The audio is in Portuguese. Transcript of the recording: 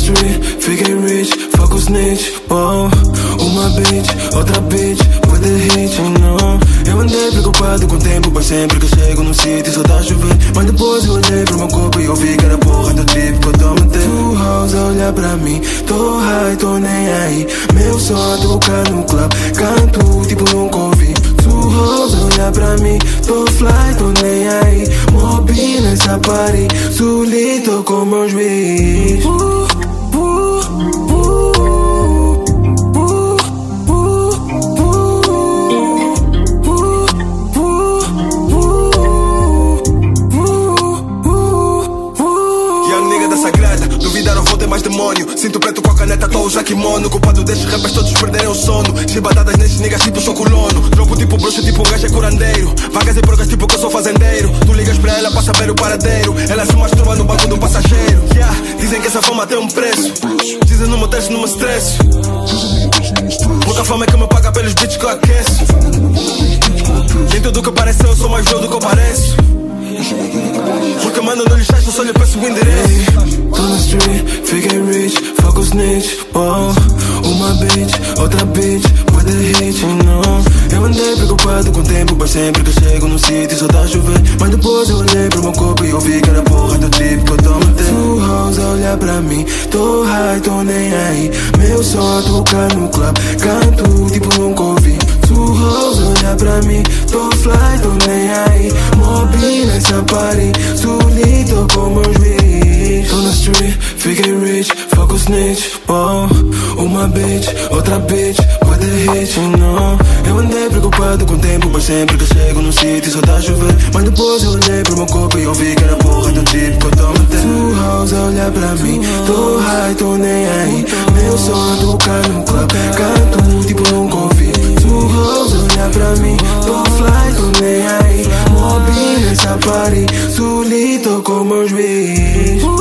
street, fiquei rich, fuck o snitch, oh. Uma bitch, outra bitch, with the hit, não. Eu andei preocupado com o tempo, mas sempre que eu chego no sítio só tá a chover. Mas depois eu olhei pro meu corpo e eu vi que era porra do tipo que eu tô metendo. Two hoes a olhar pra mim, tô high, tô nem aí. Meu som a tocar no club, canto tipo nunca ouvi. Two hoes a olhar pra mim, tô fly, tô nem aí. Mobi nessa party, solito com meu juiz. Sinto preto com a caneta, tô o kimono. Culpado destes rappers todos perderem o sono. Chibatadas nestes niggas tipo sou colono. Drogo tipo bruxo, tipo gajo é curandeiro. Vagas e porcas tipo que eu sou fazendeiro. Tu ligas pra ela pra saber o paradeiro. Ela se masturba no banco do passageiro. Dizem que essa fama tem um preço. Dizem no meu texto, não me estresso. Porque a fama é que me paga pelos beats que eu aqueço. Nem tudo que parece eu sou mais real do que eu pareço. Porque mano no lixaço, só lhe peço o endereço. Tô na street, fiquei rich, fuck o snitch, oh. Uma bitch, outra bitch, with the hit, não. Eu andei preocupado com o tempo, mas sempre que eu chego no sítio só tá a chover. Mas depois eu olhei pro meu corpo e eu vi que era porra do tipo que eu tô metendo. Two hoes a olhar pra mim, tô high, tô nem aí. Meu som a tocar no club, canto tipo nunca ouvi. Two hoes a olhar pra mim, tô fly, tô nem aí. Mobi nessa party, solito com meu juiz. Tô na street, fiquei rich, fuck o snitch, oh. Uma bitch, outra bitch, with the hit, não. Eu andei preocupado com o tempo, mas sempre que eu chego no sítio só tá a chover. Mas depois eu olhei pro meu corpo e eu vi que era porra do tipo que eu tô metendo. Two hoes a olhar pra mim, tô high, tô nem aí. Meu som a tocar no club, canto tipo nunca ouvi. Two hoes a olhar pra mim, tô fly, tô nem aí. Mobi nessa party, solito com meu juiz.